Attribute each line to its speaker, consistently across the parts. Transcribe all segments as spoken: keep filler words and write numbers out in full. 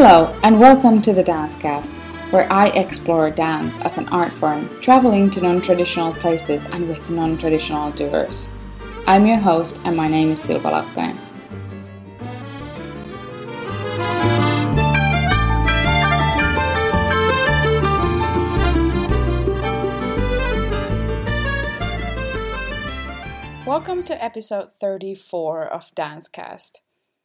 Speaker 1: Hello and welcome to the Dancecast, where I explore dance as an art form, traveling to non-traditional places and with non-traditional doers. I'm your host and my name is Silva Lakkonen. Welcome to episode thirty-four of Dancecast.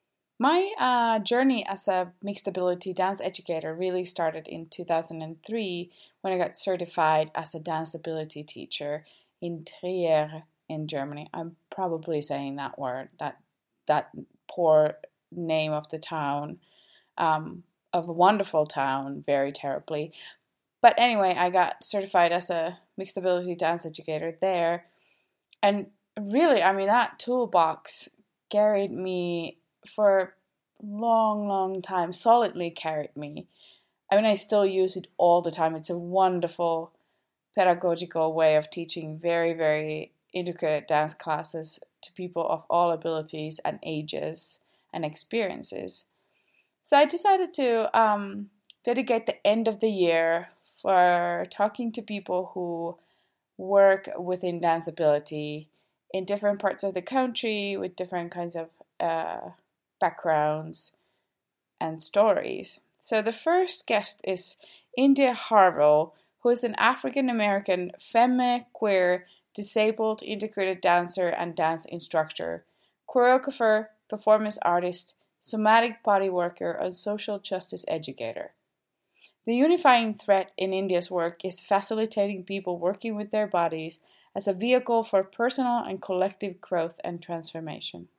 Speaker 1: My uh, journey as a mixed ability dance educator really started in two thousand three when I got certified as a dance ability teacher in Trier in Germany. I'm probably saying that word, that that poor name of the town, um, of a wonderful town, very terribly. But anyway, I got certified as a mixed ability dance educator there. And really, I mean, that toolbox carried me for long, long time, solidly carried me. I mean, I still use it all the time. It's a wonderful pedagogical way of teaching very, very integrated dance classes to people of all abilities and ages and experiences. So I decided to um, dedicate the end of the year for talking to people who work within dance ability in different parts of the country with different kinds of uh, backgrounds and stories. So the first guest is India Harville, who is an African-American femme, queer, disabled, integrated dancer and dance instructor, choreographer, performance artist, somatic body worker, and social justice educator. The unifying thread in India's work is facilitating people working with their bodies as a vehicle for personal and collective growth and transformation.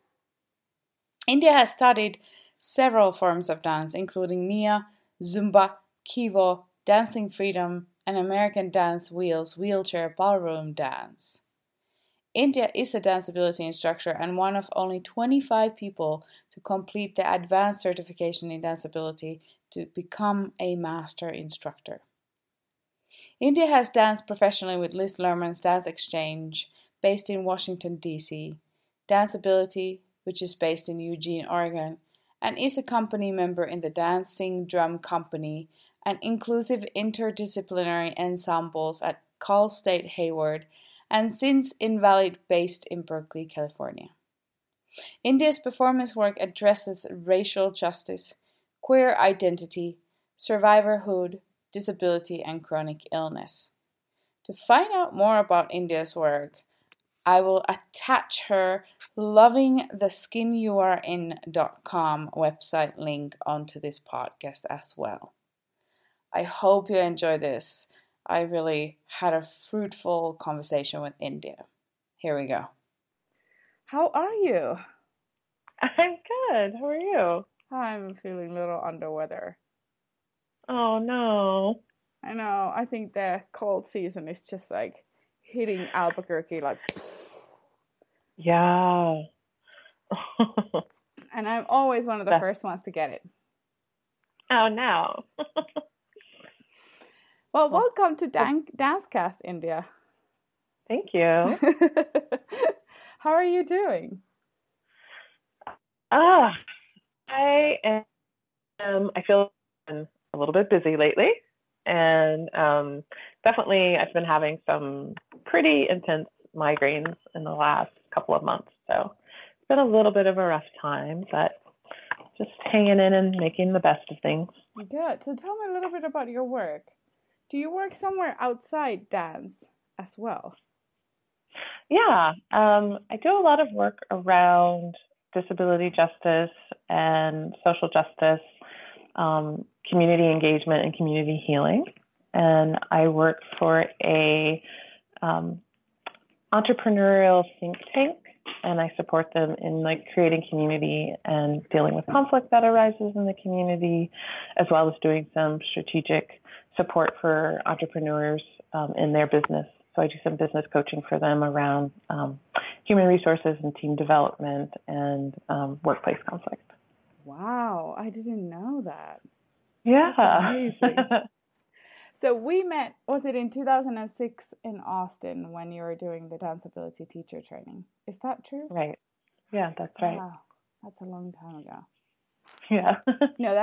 Speaker 1: India has studied several forms of dance, including Nia, Zumba, Kivo, Dancing Freedom, and American Dance Wheels wheelchair ballroom dance. India is a dance ability instructor and one of only twenty-five people to complete the advanced certification in dance ability to become a master instructor. India has danced professionally with Liz Lerman's Dance Exchange, based in Washington, D C, Dance Ability, which is based in Eugene, Oregon, and is a company member in the Dance Sing Drum Company and inclusive interdisciplinary ensembles at Cal State Hayward, and since Invalid, based in Berkeley, California. India's performance work addresses racial justice, queer identity, survivorhood, disability, and chronic illness. To find out more about India's work, I will attach her loving the skin you are in dot com website link onto this podcast as well. I hope you enjoy this. I really had a fruitful conversation with India. Here we go. How are you?
Speaker 2: I'm good. How are you?
Speaker 1: I'm feeling a little under weather.
Speaker 2: Oh, no.
Speaker 1: I know. I think the cold season is just like hitting Albuquerque like...
Speaker 2: Yeah.
Speaker 1: And I'm always one of the first ones to get it.
Speaker 2: Oh, no.
Speaker 1: Well, welcome to Dan- Dancecast, India.
Speaker 2: Thank you.
Speaker 1: How are you doing?
Speaker 2: Ah, I am, I feel a little bit busy lately. And um, definitely I've been having some pretty intense migraines in the last couple of months. So it's been a little bit of a rough time, but just hanging in and making the best of things.
Speaker 1: Good. So tell me a little bit about your work. Do you work somewhere outside dance as well?
Speaker 2: Yeah, um, I do a lot of work around disability justice and social justice, um, community engagement and community healing. And I work for a um, entrepreneurial think tank, and I support them in like creating community and dealing with conflict that arises in the community, as well as doing some strategic support for entrepreneurs um, in their business. So I do some business coaching for them around um, human resources and team development and um, workplace conflict.
Speaker 1: Wow, I didn't know that.
Speaker 2: Yeah.
Speaker 1: That's amazing. So we met, was it in two thousand six in Austin when you were doing the dance ability teacher training? Is that true?
Speaker 2: Right. Yeah, that's right.
Speaker 1: Wow, that's a long time ago.
Speaker 2: Yeah.
Speaker 1: No, that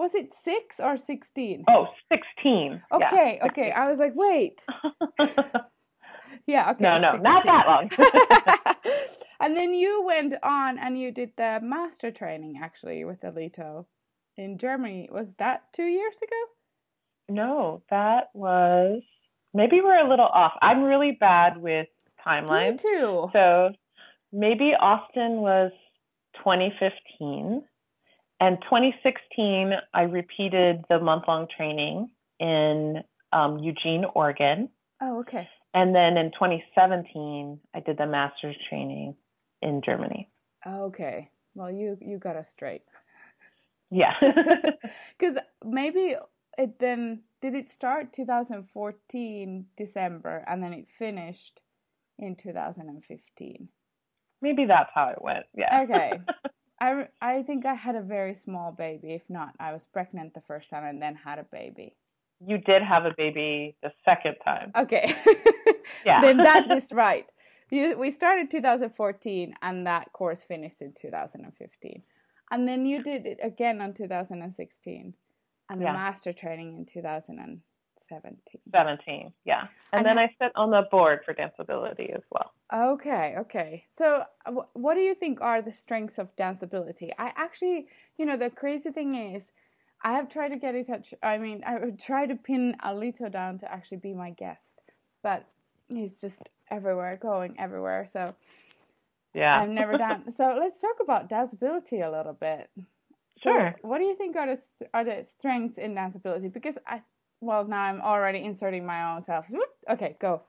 Speaker 1: was it six or sixteen?
Speaker 2: Oh, sixteen.
Speaker 1: Okay,
Speaker 2: yeah,
Speaker 1: okay. I was like, wait. yeah, okay.
Speaker 2: No, no,
Speaker 1: sixteen.
Speaker 2: not that long.
Speaker 1: And then you went on and you did the master training actually with Alito in Germany. Was that two years ago?
Speaker 2: No, that was, maybe we're a little off. I'm really bad with timelines.
Speaker 1: Me too.
Speaker 2: So maybe Austin was twenty fifteen. And twenty sixteen, I repeated the month-long training in um, Eugene, Oregon.
Speaker 1: Oh, okay.
Speaker 2: And then in twenty seventeen, I did the master's training in Germany.
Speaker 1: Okay. Well, you, you got us straight.
Speaker 2: Yeah.
Speaker 1: Because maybe it then, did it start two thousand fourteen, December, and then it finished in two thousand fifteen?
Speaker 2: Maybe that's how it went. Yeah.
Speaker 1: Okay. I, I think I had a very small baby. If not, I was pregnant the first time and then had a baby.
Speaker 2: You did have a baby the second time.
Speaker 1: Okay.
Speaker 2: Yeah.
Speaker 1: Then that is right. You, we started two thousand fourteen and that course finished in two thousand fifteen. And then you did it again in two thousand sixteen and the
Speaker 2: yeah.
Speaker 1: master training in two thousand seventeen.
Speaker 2: seventeen, yeah. And,
Speaker 1: and
Speaker 2: then
Speaker 1: ha-
Speaker 2: I sit on the board for Danceability as well.
Speaker 1: Okay, okay. So w- what do you think are the strengths of Danceability? I actually, you know, the crazy thing is, I have tried to get in touch. I mean, I would try to pin Alito down to actually be my guest, but he's just everywhere, going everywhere. So
Speaker 2: yeah,
Speaker 1: I've never done. So let's talk about Danceability a little bit.
Speaker 2: Sure.
Speaker 1: So what do you think are the are the strengths in Danceability? Because I, well, now I'm already inserting my own self. Okay, go.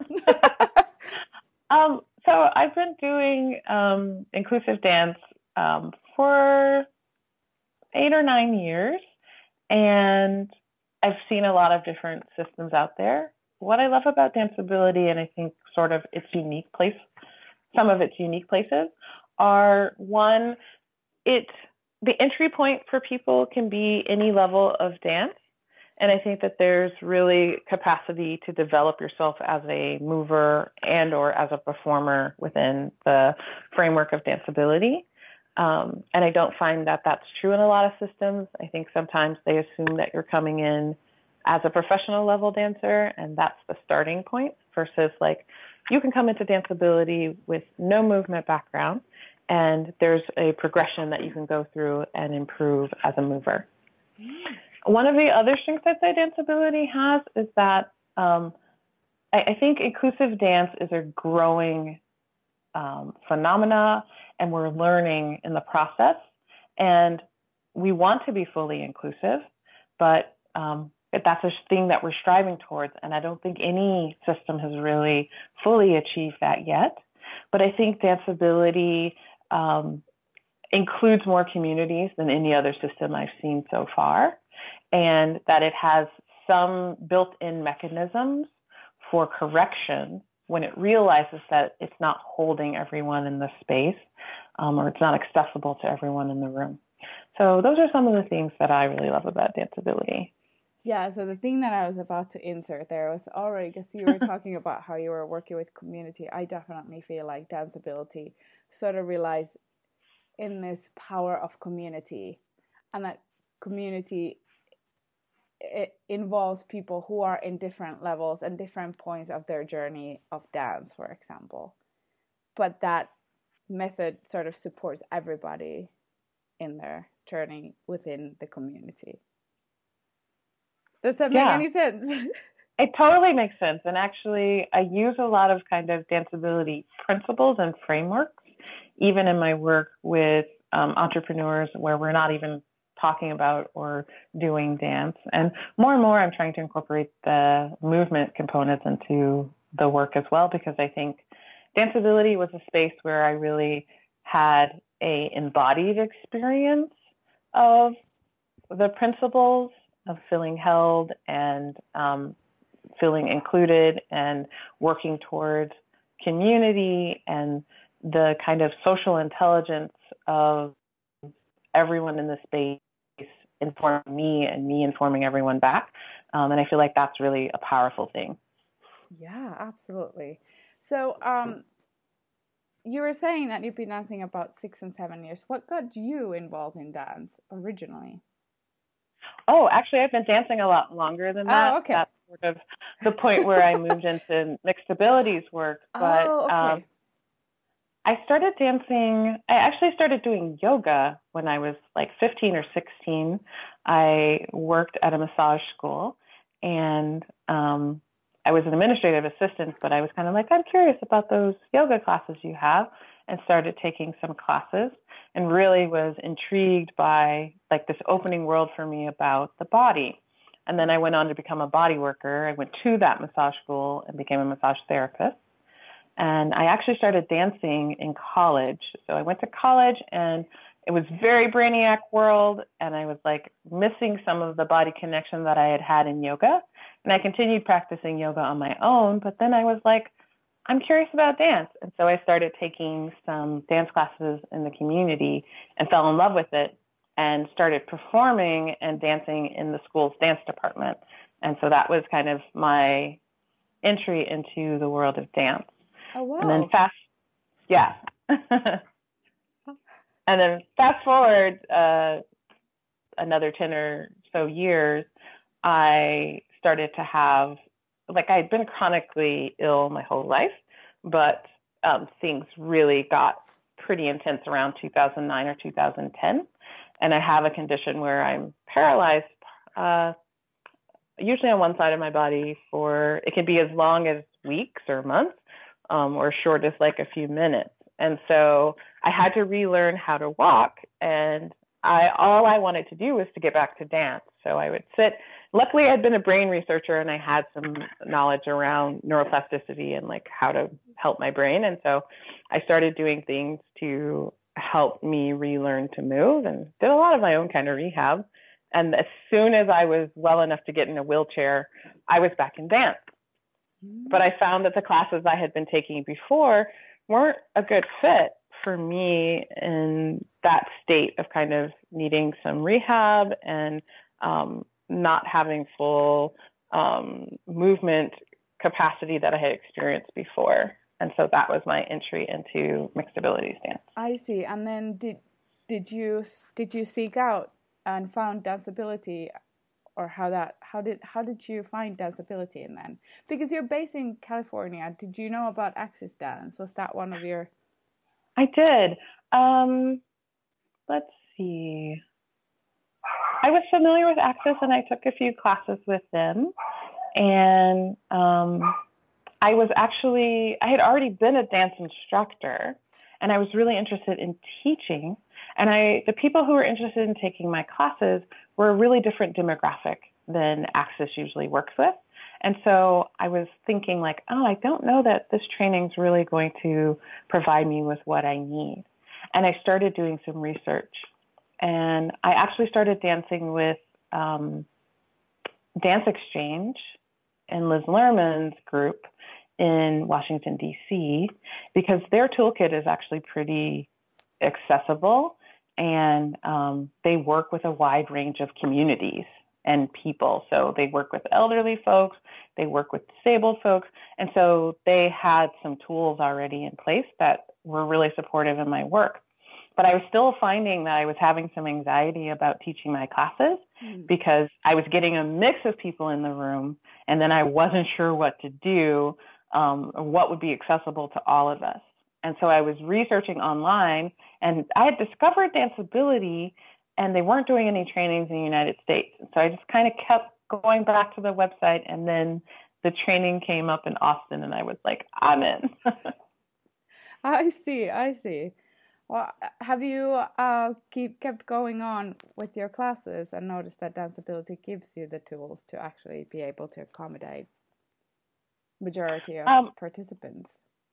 Speaker 2: um. So I've been doing um, inclusive dance um, for eight or nine years, and I've seen a lot of different systems out there. What I love about Danceability, and I think sort of its unique place, some of its unique places, are one, it the entry point for people can be any level of dance, and I think that there's really capacity to develop yourself as a mover and or as a performer within the framework of Danceability. Um, and I don't find that that's true in a lot of systems. I think sometimes they assume that you're coming in as a professional level dancer, and that's the starting point, versus like you can come into Danceability with no movement background, and there's a progression that you can go through and improve as a mover. Mm. One of the other strengths that Danceability has is that um, I, I think inclusive dance is a growing um, phenomena, and we're learning in the process. And we want to be fully inclusive, but um, that's a thing that we're striving towards. And I don't think any system has really fully achieved that yet. But I think Danceability um, includes more communities than any other system I've seen so far, and that it has some built-in mechanisms for correction when it realizes that it's not holding everyone in the space, um, or it's not accessible to everyone in the room. So those are some of the things that I really love about Danceability.
Speaker 1: Yeah, so the thing that I was about to insert there was already, because you were talking about how you were working with community, I definitely feel like Danceability sort of relies in this power of community, and that community, it involves people who are in different levels and different points of their journey of dance, for example. But that method sort of supports everybody in their journey within the community. Does that make yeah. any sense?
Speaker 2: It totally makes sense. And actually, I use a lot of kind of Danceability principles and frameworks, even in my work with um, entrepreneurs where we're not even talking about or doing dance. And more and more, I'm trying to incorporate the movement components into the work as well, because I think Danceability was a space where I really had a embodied experience of the principles of feeling held and um, feeling included and working towards community and the kind of social intelligence of everyone in the space informing me and me informing everyone back. Um, and I feel like that's really a powerful thing.
Speaker 1: Yeah, absolutely. So um, you were saying that you've been dancing about six and seven years. What got you involved in dance originally?
Speaker 2: Oh, actually, I've been dancing a lot longer than that.
Speaker 1: Oh, okay.
Speaker 2: That's sort of the point where I moved into mixed abilities work. But
Speaker 1: Oh,
Speaker 2: um,
Speaker 1: okay.
Speaker 2: I started dancing. I actually started doing yoga when I was like fifteen or sixteen. I worked at a massage school, and um, I was an administrative assistant, but I was kind of like, I'm curious about those yoga classes you have, and started taking some classes and really was intrigued by like this opening world for me about the body. And then I went on to become a body worker. I went to that massage school and became a massage therapist. And I actually started dancing in college. So I went to college and it was very brainiac world. And I was like missing some of the body connection that I had had in yoga. And I continued practicing yoga on my own. But then I was like, I'm curious about dance. And so I started taking some dance classes in the community and fell in love with it and started performing and dancing in the school's dance department. And so that was kind of my entry into the world of dance.
Speaker 1: Oh, wow.
Speaker 2: And then fast, yeah. And then fast forward uh, another ten or so years, I started to have, like I had been chronically ill my whole life, but um, things really got pretty intense around two thousand nine or two thousand ten. And I have a condition where I'm paralyzed, uh, usually on one side of my body for, it can be as long as weeks or months, um, or short as like a few minutes. And so I had to relearn how to walk, and I all I wanted to do was to get back to dance. So I would sit. Luckily, I'd been a brain researcher, and I had some knowledge around neuroplasticity and like how to help my brain. And so I started doing things to help me relearn to move, and did a lot of my own kind of rehab. And as soon as I was well enough to get in a wheelchair, I was back in dance. But I found that the classes I had been taking before weren't a good fit for me in that state of kind of needing some rehab and um, not having full um, movement capacity that I had experienced before. And so that was my entry into mixed abilities dance.
Speaker 1: I see. And then did did you did you seek out and found danceability, or how that how did how did you find danceability in then? Because you're based in California, did you know about Access Dance? Was that one of your?
Speaker 2: I did. Um, let's see. I was familiar with Access, and I took a few classes with them. And um, I was actually, I had already been a dance instructor, and I was really interested in teaching. And I, the people who were interested in taking my classes were a really different demographic than Access usually works with. And so I was thinking like, oh, I don't know that this training is really going to provide me with what I need. And I started doing some research. And I actually started dancing with um, Dance Exchange and Liz Lerman's group in Washington, D C, because their toolkit is actually pretty accessible, and um, they work with a wide range of communities and people. So they work with elderly folks, they work with disabled folks, and so they had some tools already in place that were really supportive in my work. But I was still finding that I was having some anxiety about teaching my classes mm. because I was getting a mix of people in the room, and then I wasn't sure what to do, um, or what would be accessible to all of us. And so I was researching online, and I had discovered Danceability, and they weren't doing any trainings in the United States. So I just kind of kept going back to the website, and then the training came up in Austin, and I was like, I'm in.
Speaker 1: I see, I see. Well, have you uh, keep kept going on with your classes and noticed that Danceability gives you the tools to actually be able to accommodate majority of um, participants?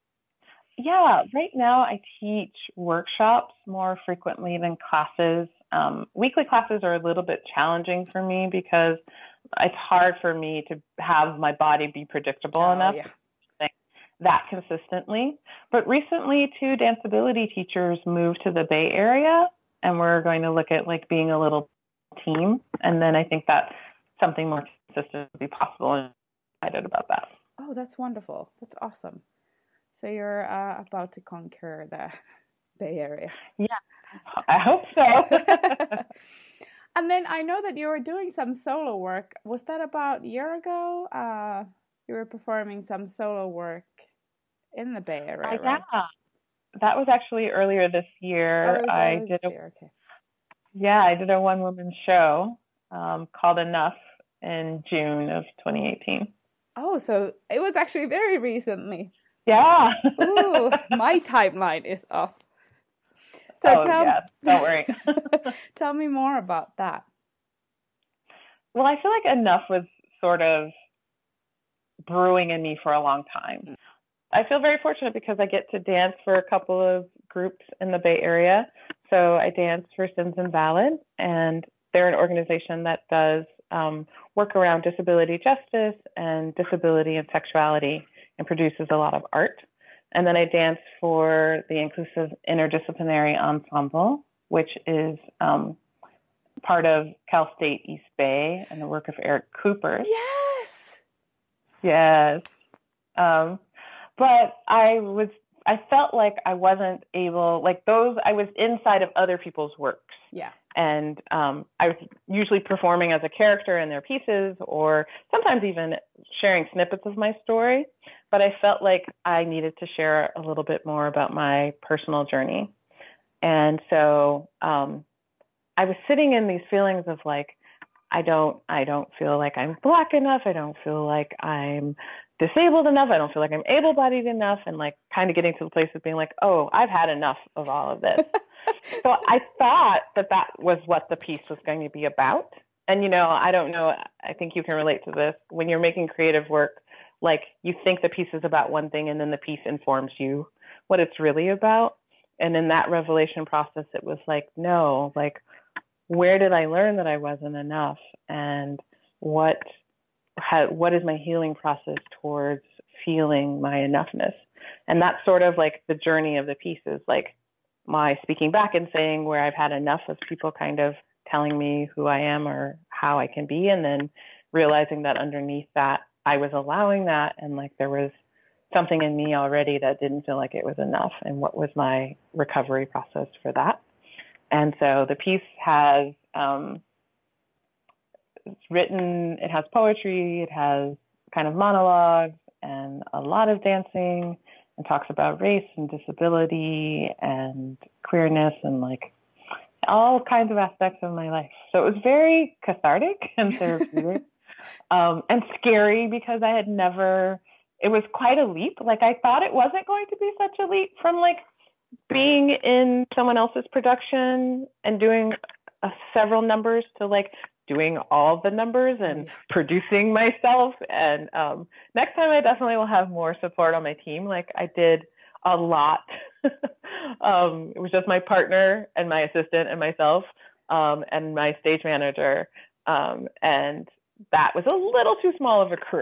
Speaker 2: Yeah, right now I teach workshops more frequently than classes. Um, weekly classes are a little bit challenging for me because it's hard for me to have my body be predictable oh, enough. Yeah. That consistently. But recently, two Danceability teachers moved to the Bay Area, and we're going to look at like being a little team. And then I think that something more consistent would be possible, and I'm excited about that.
Speaker 1: Oh, that's wonderful. That's awesome. So you're uh, about to conquer the Bay Area.
Speaker 2: Yeah, I hope so.
Speaker 1: And then I know that you were doing some solo work. Was that about a year ago? Uh, you were performing some solo work in the Bay Area,
Speaker 2: Uh,
Speaker 1: right?
Speaker 2: yeah, that was actually earlier this
Speaker 1: Oh,
Speaker 2: year.
Speaker 1: it was
Speaker 2: I
Speaker 1: early
Speaker 2: did
Speaker 1: this
Speaker 2: a
Speaker 1: year. Okay.
Speaker 2: yeah, I did a one woman show um, called Enough in June of twenty eighteen.
Speaker 1: Oh, so it was actually very recently.
Speaker 2: Yeah.
Speaker 1: Ooh, my timeline is off. So
Speaker 2: Oh
Speaker 1: tell
Speaker 2: yeah, don't worry.
Speaker 1: tell me more about that.
Speaker 2: Well, I feel like Enough was sort of brewing in me for a long time. I feel very fortunate because I get to dance for a couple of groups in the Bay Area. So I dance for Sins Invalid, and they're an organization that does um, work around disability justice and disability and sexuality and produces a lot of art. And then I dance for the Inclusive Interdisciplinary Ensemble, which is um, part of Cal State East Bay and the work of Eric Cooper.
Speaker 1: Yes.
Speaker 2: Yes. Um, but I was, I felt like I wasn't able, like those, I was inside of other people's works.
Speaker 1: Yeah.
Speaker 2: And um, I was usually performing as a character in their pieces, or sometimes even sharing snippets of my story. But I felt like I needed to share a little bit more about my personal journey. And so um, I was sitting in these feelings of like, I don't, I don't feel like I'm Black enough. I don't feel like I'm disabled enough. I don't feel like I'm able-bodied enough, and like kind of getting to the place of being like, oh, I've had enough of all of this. So I thought that that was what the piece was going to be about. And, you know, I don't know, I think you can relate to this. When you're making creative work, like you think the piece is about one thing and then the piece informs you what it's really about. And in that revelation process, it was like, no, like, where did I learn that I wasn't enough? And what how, what is my healing process towards feeling my enoughness? And that's sort of like the journey of the pieces, like my speaking back and saying where I've had enough of people kind of telling me who I am or how I can be, and then realizing that underneath that, I was allowing that, and like there was something in me already that didn't feel like it was enough, and what was my recovery process for that. And so the piece has, um, it's written, it has poetry, it has kind of monologues and a lot of dancing, and talks about race and disability and queerness and like all kinds of aspects of my life. So it was very cathartic and therapeutic um, and scary because I had never, it was quite a leap. Like I thought it wasn't going to be such a leap from like being in someone else's production and doing uh, several numbers to like doing all the numbers and yeah. producing myself. And um, next time I definitely will have more support on my team. Like I did a lot. um, it was just my partner and my assistant and myself um, and my stage manager. Um, and that was a little too small of a crew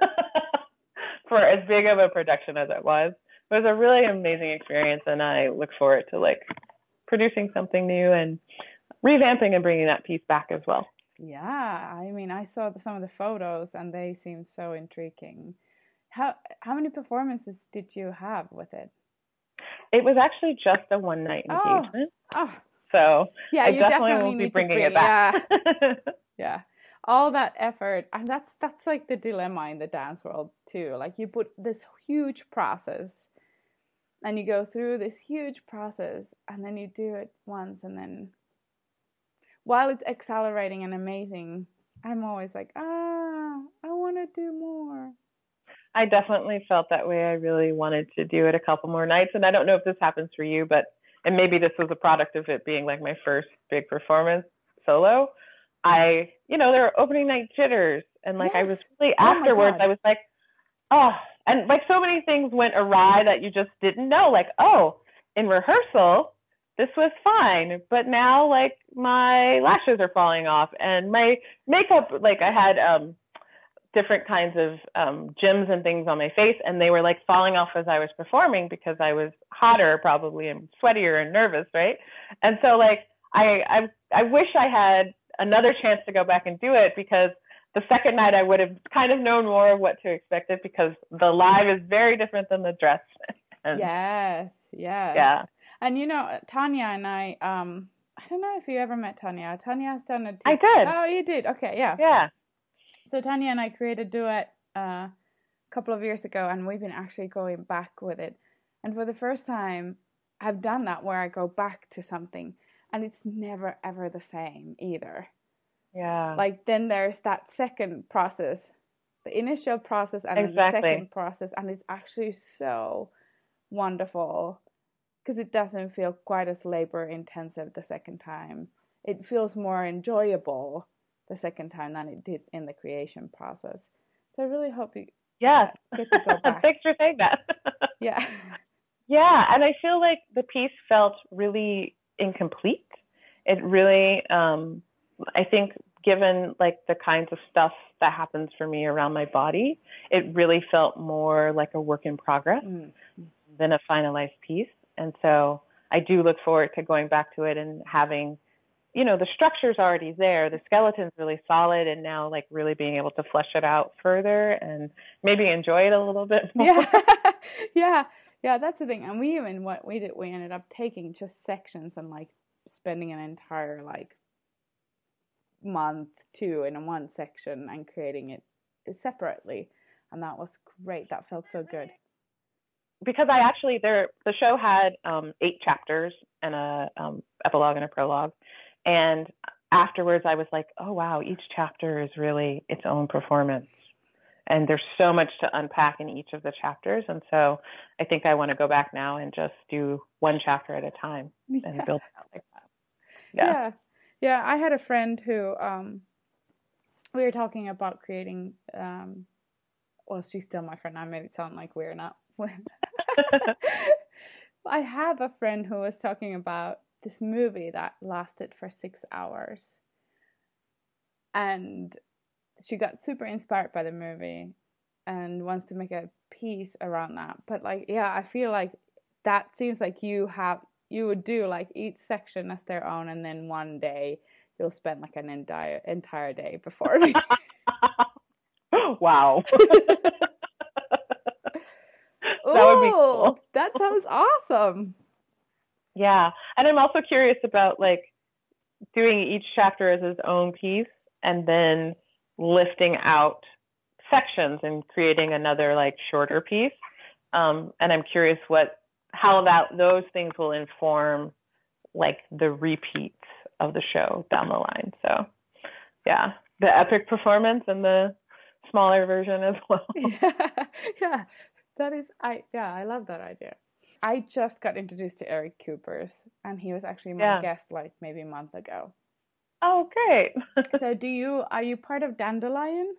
Speaker 2: for as big of a production as it was. It was a really amazing experience, and I look forward to like producing something new and revamping and bringing that piece back as well.
Speaker 1: Yeah, I mean, I saw the, some of the photos, and they seem so intriguing. How how many performances did you have with it?
Speaker 2: It was actually just a one night engagement.
Speaker 1: Oh, oh.
Speaker 2: So
Speaker 1: yeah,
Speaker 2: I
Speaker 1: you
Speaker 2: definitely,
Speaker 1: definitely
Speaker 2: will be
Speaker 1: need
Speaker 2: bringing
Speaker 1: to bring,
Speaker 2: it back.
Speaker 1: Yeah, yeah. All that effort, and that's that's like the dilemma in the dance world too. Like you put this huge process. And you go through this huge process, and then you do it once, and then while it's accelerating and amazing, I'm always like, ah, I want to do more.
Speaker 2: I definitely felt that way. I really wanted to do it a couple more nights. And I don't know if this happens for you, but, and maybe this was a product of it being like my first big performance solo. I, you know, there were opening night jitters. And like, yes. I was really, oh afterwards, I was like, oh, and like so many things went awry that you just didn't know. Like, oh, in rehearsal, this was fine, but now like my lashes are falling off and my makeup, like I had um, different kinds of um, gems and things on my face, and they were like falling off as I was performing because I was hotter probably and sweatier and nervous, right? And so like I I, I wish I had another chance to go back and do it, because the second night I would have kind of known more of what to expect, it because the live is very different than the dress. And,
Speaker 1: yes, yes.
Speaker 2: Yeah.
Speaker 1: And you know, Tanya and I, um, I don't know if you ever met Tanya. Tanya has done it.
Speaker 2: I did.
Speaker 1: Oh, you did. Okay, yeah.
Speaker 2: Yeah.
Speaker 1: So Tanya and I created a duet uh, a couple of years ago, and we've been actually going back with it. And for the first time, I've done that where I go back to something, and it's never ever the same either.
Speaker 2: Yeah.
Speaker 1: Like then there's that second process, the initial process, and
Speaker 2: exactly.
Speaker 1: then the second process, and it's actually so wonderful because it doesn't feel quite as labor intensive the second time. It feels more enjoyable the second time than it did in the creation process. So I really hope you
Speaker 2: yeah.
Speaker 1: get to go back.
Speaker 2: Thanks for saying that.
Speaker 1: yeah.
Speaker 2: Yeah, and I feel like the piece felt really incomplete. It really, um, I think, given like the kinds of stuff that happens for me around my body, it really felt more like a work in progress mm. than a finalized piece. And so I do look forward to going back to it and having, you know, the structure's already there, the skeleton's really solid, and now like really being able to flesh it out further and maybe enjoy it a little bit more.
Speaker 1: Yeah, yeah, yeah. That's the thing. And we even what we did, we ended up taking just sections and like spending an entire like month two in one section and creating it separately, and that was great. That felt so good.
Speaker 2: Because I actually there the show had um, eight chapters and a um, epilogue and a prologue, and afterwards I was like, oh wow, each chapter is really its own performance, and there's so much to unpack in each of the chapters. And so I think I want to go back now and just do one chapter at a time and
Speaker 1: yeah.
Speaker 2: build it out like that.
Speaker 1: Yeah. yeah, yeah. I had a friend who um, we were talking about creating. Um, well, she's still my friend. I made it sound like we're not. I have a friend who was talking about this movie that lasted for six hours, and she got super inspired by the movie and wants to make a piece around that. But like, yeah, I feel like that seems like you have you would do like each section as their own, and then one day you'll spend like an entire entire day before.
Speaker 2: Wow.
Speaker 1: That Ooh, would be cool. That sounds awesome.
Speaker 2: Yeah. And I'm also curious about like doing each chapter as its own piece and then lifting out sections and creating another like shorter piece. Um, and I'm curious what how that those things will inform like the repeats of the show down the line. So yeah, the epic performance and the smaller version as well.
Speaker 1: Yeah. Yeah. That is, I yeah, I love that idea. I just got introduced to Eric Kupers, and he was actually my yeah. guest like maybe a month ago.
Speaker 2: Oh, great!
Speaker 1: So, do you are you part of Dandelion?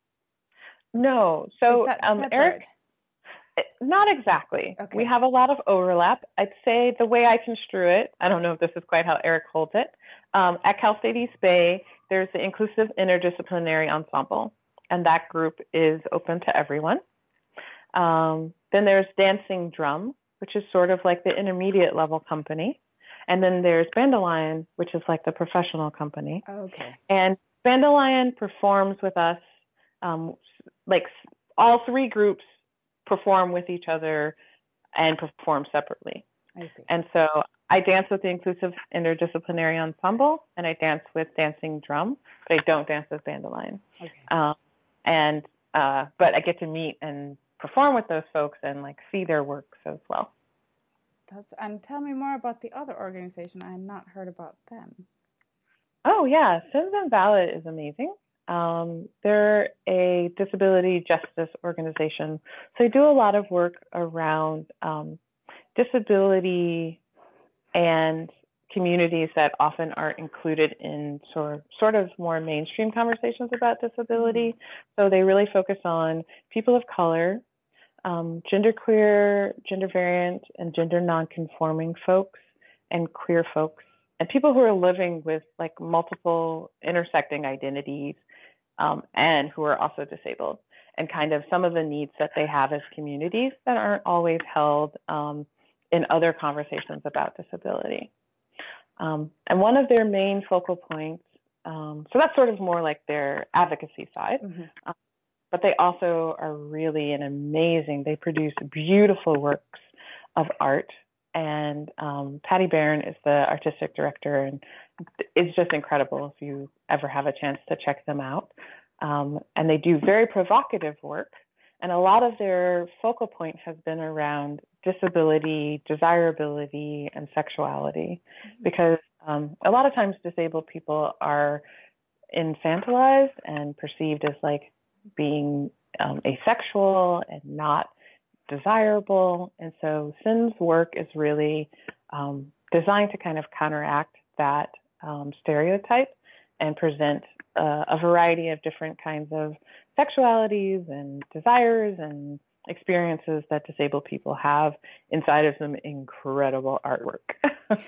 Speaker 2: No, so um, Eric, not exactly. Okay. We have a lot of overlap. I'd say the way I construe it, I don't know if this is quite how Eric holds it. Um, at Cal State East Bay, there's the Inclusive Interdisciplinary Ensemble, and that group is open to everyone. Um, then there's Dancing Drum, which is sort of like the intermediate level company. And then there's Bandelion, which is like the professional company.
Speaker 1: Okay.
Speaker 2: And Bandelion performs with us, um, like all three groups perform with each other and perform separately.
Speaker 1: I see.
Speaker 2: And so I dance with the Inclusive Interdisciplinary Ensemble, and I dance with Dancing Drum, but I don't dance with Bandelion.
Speaker 1: Okay.
Speaker 2: Um, and uh, but I get to meet and perform with those folks and like see their works as well.
Speaker 1: That's and tell me more about the other organization. I had not heard about them.
Speaker 2: Oh yeah, Citizen Ballot is amazing. Um, they're a disability justice organization, so they do a lot of work around um, disability and communities that often aren't included in sort sort of more mainstream conversations about disability. So they really focus on people of color, um, genderqueer, gender variant, and gender nonconforming folks, and queer folks, and people who are living with like multiple intersecting identities, um, and who are also disabled, and kind of some of the needs that they have as communities that aren't always held um, in other conversations about disability. Um, and one of their main focal points, um, so that's sort of more like their advocacy side, mm-hmm. um, but they also are really an amazing, they produce beautiful works of art And um, Patty Barron is the artistic director, and it's just incredible if you ever have a chance to check them out. Um, and they do very provocative work. And a lot of their focal point has been around disability, desirability, and sexuality, because um, a lot of times disabled people are infantilized and perceived as like being um, asexual and not desirable. And so Sin's work is really um, designed to kind of counteract that um, stereotype and present uh, a variety of different kinds of sexualities and desires and experiences that disabled people have inside of some incredible artwork.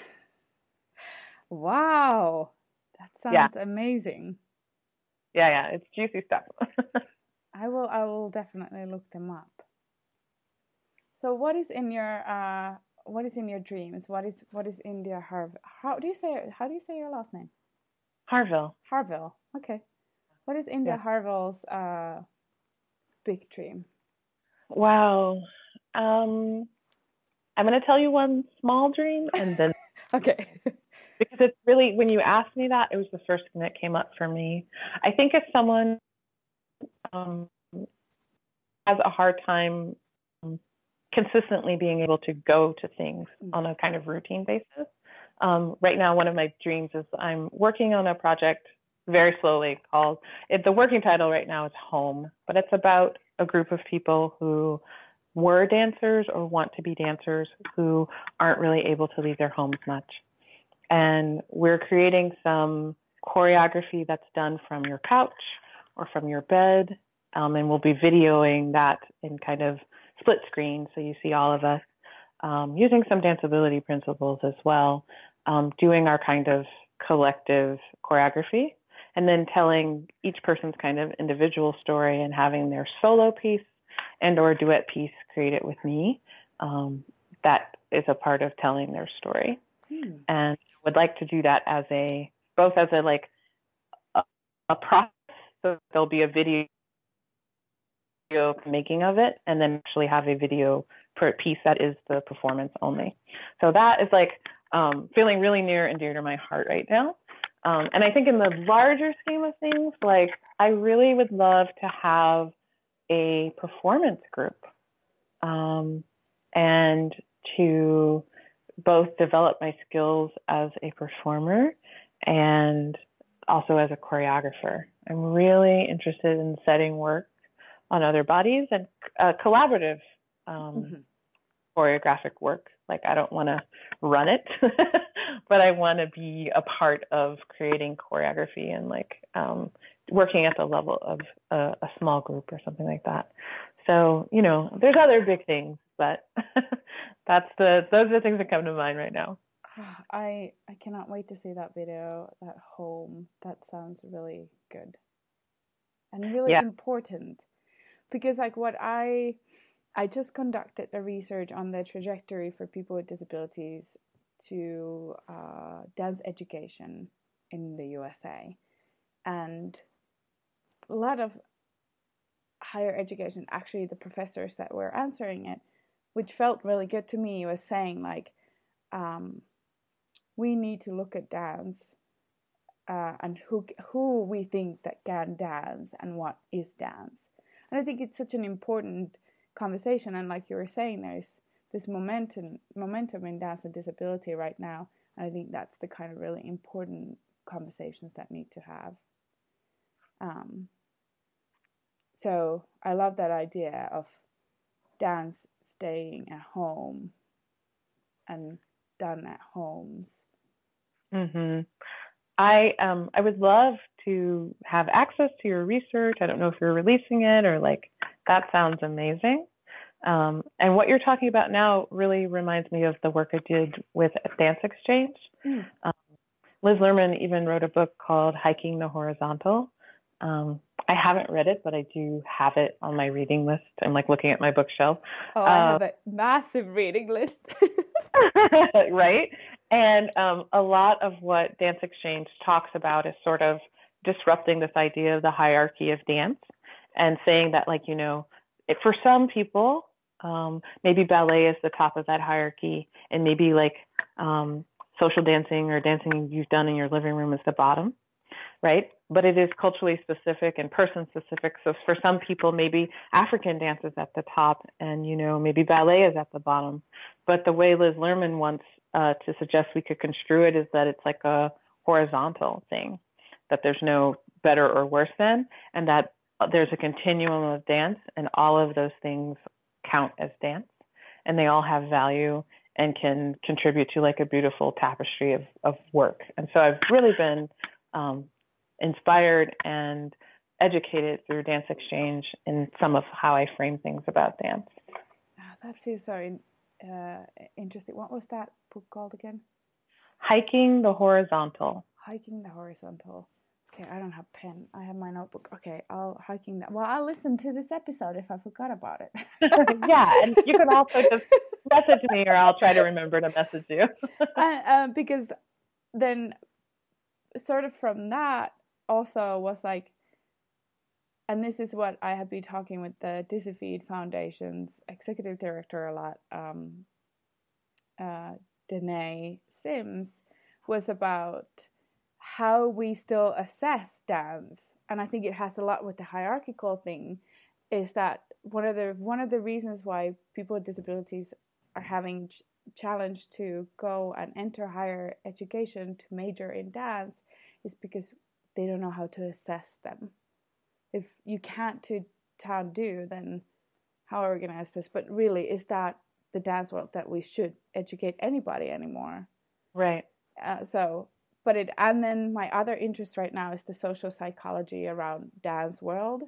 Speaker 1: Wow, that sounds
Speaker 2: Yeah.
Speaker 1: amazing.
Speaker 2: Yeah, yeah, it's juicy stuff.
Speaker 1: I will I will definitely look them up. So what is in your uh what is in your dreams? What is what is India Harv how do you say how do you say your last name?
Speaker 2: Harville.
Speaker 1: Harville. Okay. What is India
Speaker 2: Yeah.
Speaker 1: Harville's uh big dream?
Speaker 2: Wow. Um, I'm going to tell you one small dream, and then
Speaker 1: Okay.
Speaker 2: because it's really, when you asked me that, it was the first thing that came up for me. I think if someone um, has a hard time um, consistently being able to go to things on a kind of routine basis, um, right now one of my dreams is I'm working on a project very slowly called, it, the working title right now is Home, but it's about a group of people who were dancers or want to be dancers who aren't really able to leave their homes much. And we're creating some choreography that's done from your couch or from your bed. Um, and we'll be videoing that in kind of split screen. So you see all of us um, using some danceability principles as well, um, doing our kind of collective choreography, and then telling each person's kind of individual story and having their solo piece and or duet piece created with me. Um, that is a part of telling their story. Hmm. And would like to do that as a, both as a like a, a process, so there'll be a video making of it, and then actually have a video per piece that is the performance only. So that is like um, feeling really near and dear to my heart right now. Um, and I think in the larger scheme of things, like I really would love to have a performance group um, and to both develop my skills as a performer and also as a choreographer. I'm really interested in setting work on other bodies and uh, collaborative um, mm-hmm. choreographic work. Like I don't want to run it, but I want to be a part of creating choreography and like um, working at the level of a, a small group or something like that. So, you know, there's other big things, but that's the, those are the things that come to mind right now.
Speaker 1: I, I cannot wait to see that video, that Home. That sounds really good and really yeah. important, because like what I, I just conducted the research on the trajectory for people with disabilities to uh, dance education in the U S A, and a lot of higher education, actually the professors that were answering it, which felt really good to me, was saying like, um, we need to look at dance uh, and who who we think that can dance and what is dance. And I think it's such an important conversation. And like you were saying, there's this momentum momentum in dance and disability right now. And I think that's the kind of really important conversations that need to have. Um, so I love that idea of dance staying at home and done at homes.
Speaker 2: Mm-hmm. I um I would love to have access to your research. I don't know if you're releasing it or like, that sounds amazing. Um, and what you're talking about now really reminds me of the work I did with Dance Exchange. Mm. Um, Liz Lerman even wrote a book called Hiking the Horizontal. Um, I haven't read it, but I do have it on my reading list. I'm like looking at my bookshelf.
Speaker 1: Oh, I uh, have a massive reading list.
Speaker 2: Right? And um, a lot of what Dance Exchange talks about is sort of disrupting this idea of the hierarchy of dance and saying that, like, you know, it, for some people, Um, maybe ballet is the top of that hierarchy, and maybe like um, social dancing or dancing you've done in your living room is the bottom, right? But it is culturally specific and person specific. So for some people, maybe African dance is at the top, and you know maybe ballet is at the bottom. But the way Liz Lerman wants uh, to suggest we could construe it is that it's like a horizontal thing, that there's no better or worse than, and that there's a continuum of dance, and all of those things count as dance, and they all have value and can contribute to like a beautiful tapestry of, of work. And so I've really been um, inspired and educated through Dance Exchange in some of how I frame things about dance.
Speaker 1: Oh, that is so uh, interesting. What was that book called again?
Speaker 2: Hiking the Horizontal.
Speaker 1: Hiking the Horizontal. Okay, I don't have a pen. I have my notebook. Okay, I'll hiking that. Well, I'll listen to this episode if I forgot about it.
Speaker 2: Yeah, and you can also just message me, or I'll try to remember to message you.
Speaker 1: uh, uh, because then, sort of from that, also was like, and this is what I have been talking with the DisiFeed Foundation's executive director a lot, um, uh, Danae Sims, was about how we still assess dance. And I think it has a lot with the hierarchical thing, is that one of the one of the reasons why people with disabilities are having ch- challenge to go and enter higher education to major in dance is because they don't know how to assess them. If you can't to town do, then how are we going to assess? But really, is that the dance world that we should educate anybody anymore?
Speaker 2: Right.
Speaker 1: Uh, so, but it, and then my other interest right now is the social psychology around dance world,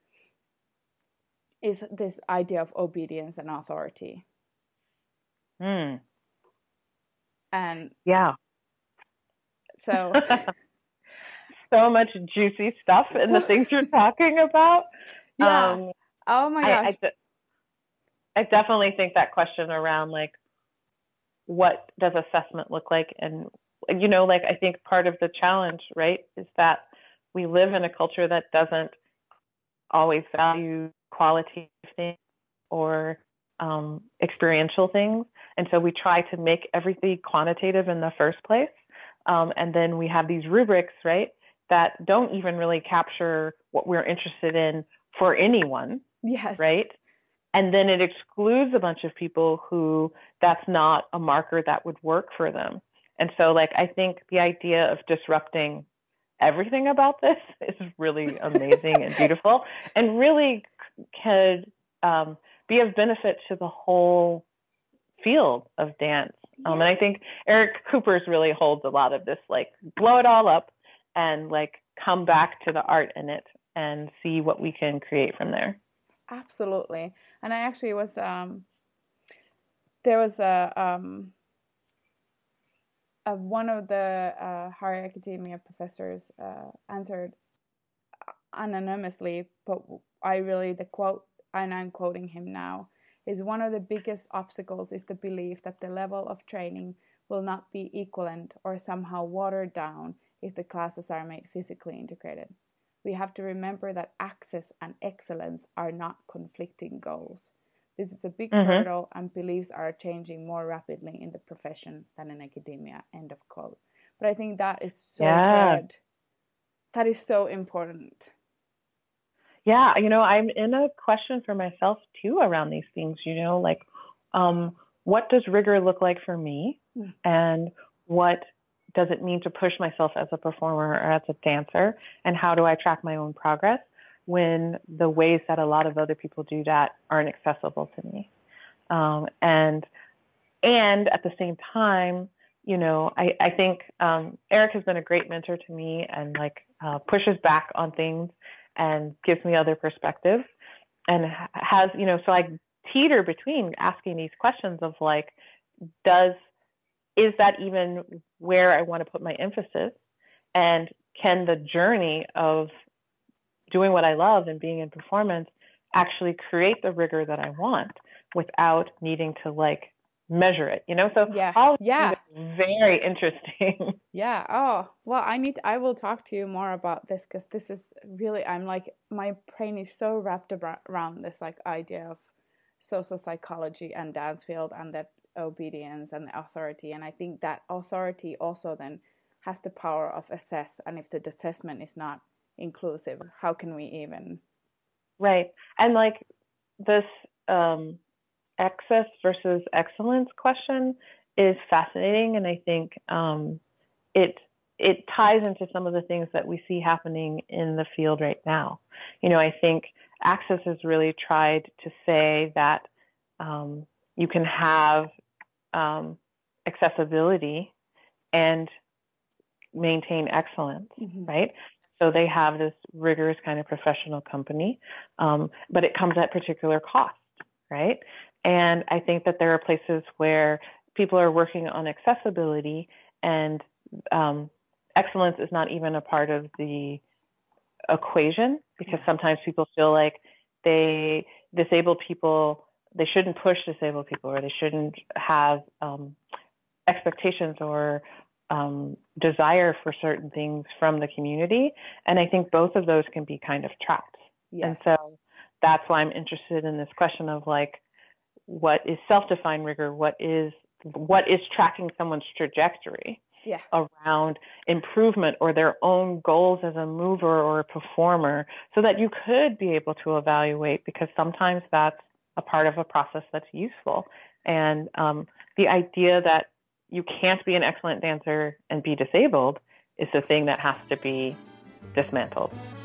Speaker 1: is this idea of obedience and authority.
Speaker 2: Mm.
Speaker 1: And
Speaker 2: yeah.
Speaker 1: So
Speaker 2: so much juicy stuff in so, the things you're talking about.
Speaker 1: Yeah. Um, oh my gosh.
Speaker 2: I, I, I definitely think that question around like, what does assessment look like? And, you know, like, I think part of the challenge, right, is that we live in a culture that doesn't always value quality things or um, experiential things. And so we try to make everything quantitative in the first place. Um, and then we have these rubrics, right, that don't even really capture what we're interested in for anyone.
Speaker 1: Yes.
Speaker 2: Right. And then it excludes a bunch of people who that's not a marker that would work for them. And so, like, I think the idea of disrupting everything about this is really amazing and beautiful, and really could um, be of benefit to the whole field of dance. Um, yes. And I think Eric Cooper's really holds a lot of this, like, blow it all up and, like, come back to the art in it and see what we can create from there.
Speaker 1: Absolutely. And I actually was, um, there was a, um, a one of the uh, higher academia professors uh, answered anonymously, but I really, the quote, and I'm quoting him now, is one of the biggest obstacles is the belief that the level of training will not be equivalent or somehow watered down if the classes are made physically integrated. We have to remember that access and excellence are not conflicting goals. This is a big mm-hmm. hurdle, and beliefs are changing more rapidly in the profession than in academia, end of quote. But I think that is so yeah. good. That is so important.
Speaker 2: Yeah, you know, I'm in a question for myself too around these things, you know, like um, what does rigor look like for me? Mm. And what does it mean to push myself as a performer or as a dancer? And how do I track my own progress when the ways that a lot of other people do that aren't accessible to me? Um, and and at the same time, you know, I, I think um, Eric has been a great mentor to me and like uh, pushes back on things and gives me other perspectives and has, you know, so I teeter between asking these questions of like, does, is that even where I want to put my emphasis? And can the journey of doing what I love and being in performance actually create the rigor that I want without needing to like measure it, you know? So
Speaker 1: yeah,
Speaker 2: all
Speaker 1: yeah,
Speaker 2: very interesting.
Speaker 1: Yeah. Oh, well, I need, I will talk to you more about this because this is really, I'm like, my brain is so wrapped around this like idea of social psychology and dance field, and the obedience and the authority. And I think that authority also then has the power of assess, and if the assessment is not inclusive, how can we even?
Speaker 2: Right. And like this um, excess versus excellence question is fascinating, and I think um, it it ties into some of the things that we see happening in the field right now. You know, I think Access has really tried to say that um, you can have um, accessibility and maintain excellence, mm-hmm. right? So they have this rigorous kind of professional company, um, but it comes at particular cost, right? And I think that there are places where people are working on accessibility, and um, excellence is not even a part of the equation, because sometimes people feel like they disabled people, they shouldn't push disabled people, or they shouldn't have um, expectations or um, desire for certain things from the community. And I think both of those can be kind of trapped. Yes. And so that's why I'm interested in this question of like, what is self-defined rigor? What is what is tracking someone's trajectory yeah. around improvement or their own goals as a mover or a performer, so that you could be able to evaluate, because sometimes that's a part of a process that's useful. And um, the idea that you can't be an excellent dancer and be disabled is the thing that has to be dismantled.